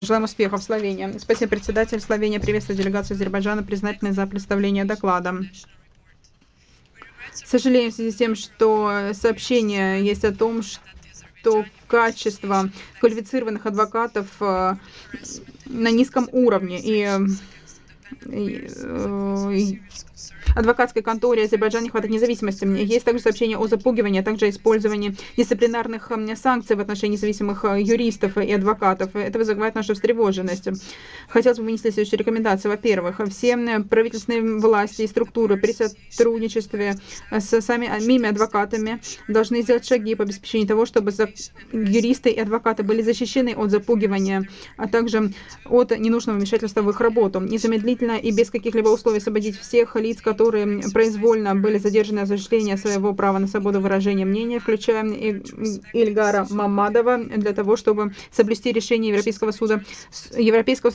Желаем успехов, Словения. Спасибо, председатель. Словения приветствует делегацию Азербайджана, признательной за представление доклада. Сожалеем в связи с тем, что сообщение есть о том, что качество квалифицированных адвокатов на низком уровне. И адвокатской конторе Азербайджана не хватает независимости. Есть также сообщение о запугивании, а также использовании дисциплинарных санкций в отношении независимых юристов и адвокатов. Это вызывает нашу встревоженность. Хотелось бы вынести следующие рекомендации. Во-первых, все правительственные власти и структуры при сотрудничестве с самими адвокатами должны сделать шаги по обеспечению того, чтобы юристы и адвокаты были защищены от запугивания, а также от ненужного вмешательства в их работу. Незамедлительно и без каких-либо условий освободить всех лиц, которые произвольно были задержаны от осуществления своего права на свободу выражения мнения, включая Ильгара Мамадова, для того, чтобы соблюсти решение Европейского суда,